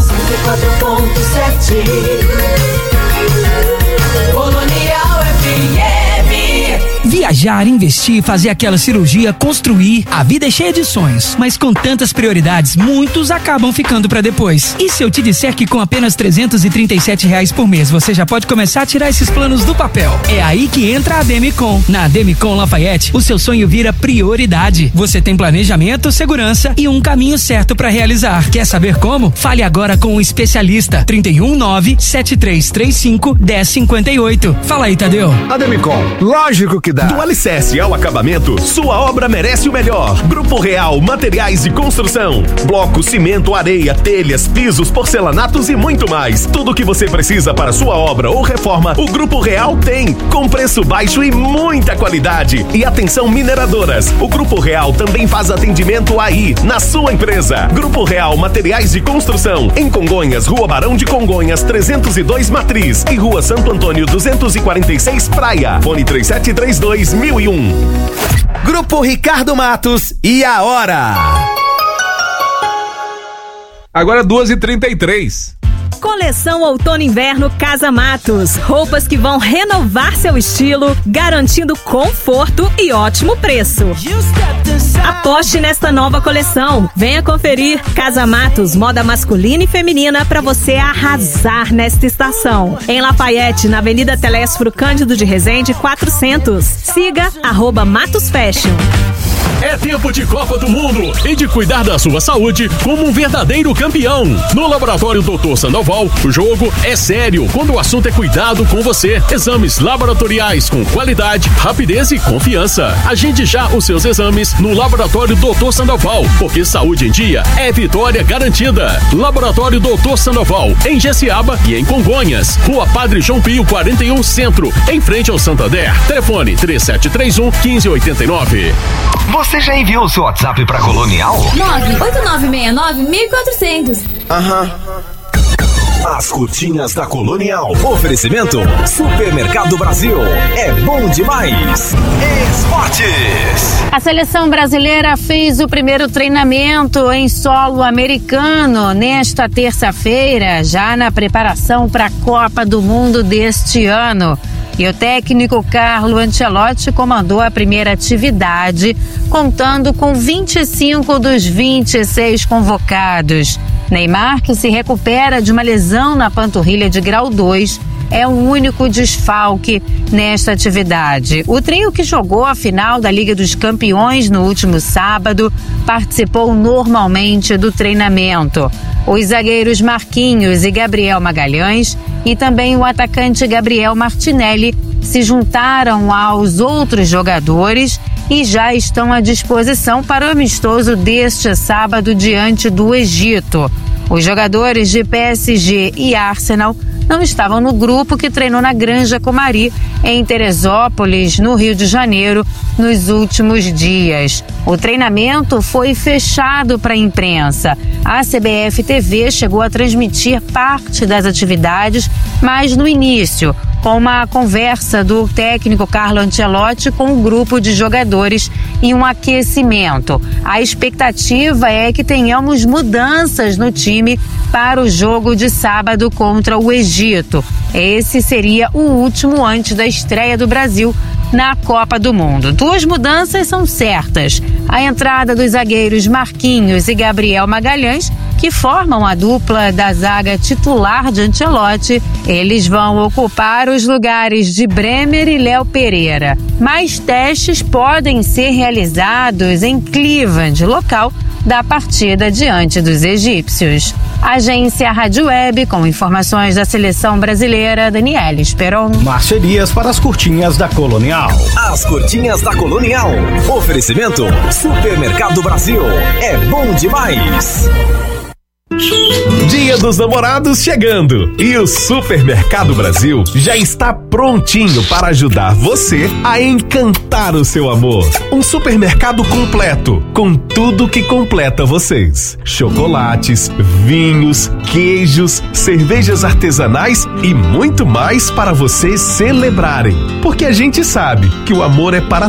Colonial FM. Viajar, investir, fazer aquela cirurgia, construir. A vida é cheia de sonhos, mas com tantas prioridades, muitos acabam ficando pra depois. E se eu te disser que com apenas R$337 por mês, você já pode começar a tirar esses planos do papel? É aí que entra a Demicon. Na Demicon Lafayette, o seu sonho vira prioridade. Você tem planejamento, segurança e um caminho certo pra realizar. Quer saber como? Fale agora com o especialista. 319-7335-1058. Fala aí, Tadeu. A Demicon, lógico que dá. Do alicerce ao acabamento, sua obra merece o melhor. Grupo Real Materiais de Construção. Bloco, cimento, areia, telhas, pisos, porcelanatos e muito mais. Tudo o que você precisa para sua obra ou reforma, o Grupo Real tem. Com preço baixo e muita qualidade. E atenção, mineradoras. O Grupo Real também faz atendimento aí, na sua empresa. Grupo Real Materiais de Construção. Em Congonhas, Rua Barão de Congonhas, 302 Matriz. E Rua Santo Antônio, 246 Praia. Fone 3732-1001. Grupo Ricardo Matos e a hora. Agora 2h33. Coleção Outono Inverno Casa Matos. Roupas que vão renovar seu estilo, garantindo conforto e ótimo preço. Aposte nesta nova coleção. Venha conferir. Casa Matos, moda masculina e feminina para você arrasar nesta estação. Em Lafayette, na Avenida Telésforo Cândido de Resende, 400. Siga @Matos Fashion. É tempo de Copa do Mundo e de cuidar da sua saúde como um verdadeiro campeão. No Laboratório Dr. Sandoval, o jogo é sério quando o assunto é cuidado com você. Exames laboratoriais com qualidade, rapidez e confiança. Agende já os seus exames no Laboratório Dr. Sandoval, porque saúde em dia é vitória garantida. Laboratório Dr. Sandoval, em Jessiaba e em Congonhas. Rua Padre João Pio, 41 Centro, em frente ao Santander. Telefone 3731-1589. Você já enviou o seu WhatsApp pra Colonial? 98969-1400. Aham. As curtinhas da Colonial. Oferecimento Supermercado Brasil. É bom demais. Esportes. A seleção brasileira fez o primeiro treinamento em solo americano nesta terça-feira, já na preparação para a Copa do Mundo deste ano. E o técnico Carlo Ancelotti comandou a primeira atividade, contando com 25 dos 26 convocados. Neymar, que se recupera de uma lesão na panturrilha de grau 2, é o único desfalque nesta atividade. O trio que jogou a final da Liga dos Campeões no último sábado participou normalmente do treinamento. Os zagueiros Marquinhos e Gabriel Magalhães e também o atacante Gabriel Martinelli se juntaram aos outros jogadores e já estão à disposição para o amistoso deste sábado diante do Egito. Os jogadores de PSG e Arsenal não estavam no grupo que treinou na Granja Comari, em Teresópolis, no Rio de Janeiro, nos últimos dias. O treinamento foi fechado para a imprensa. A CBF TV chegou a transmitir parte das atividades, mas no início, com uma conversa do técnico Carlo Ancelotti com um grupo de jogadores e um aquecimento. A expectativa é que tenhamos mudanças no time para o jogo de sábado contra o Egito. Esse seria o último antes da estreia do Brasil na Copa do Mundo. Duas mudanças são certas. A entrada dos zagueiros Marquinhos e Gabriel Magalhães, que formam a dupla da zaga titular de Ancelotti. Eles vão ocupar os lugares de Bremer e Léo Pereira. Mais testes podem ser realizados em Cleveland, local da partida diante dos egípcios. Agência Rádio Web, com informações da seleção brasileira, Daniela Esperon. Marcerias para as curtinhas da Colonial. As curtinhas da Colonial. Oferecimento Supermercado Brasil. É bom demais. Dia dos Namorados chegando e o Supermercado Brasil já está prontinho para ajudar você a encantar o seu amor. Um supermercado completo, com tudo que completa vocês: chocolates, vinhos, queijos, cervejas artesanais e muito mais para vocês celebrarem. Porque a gente sabe que o amor é para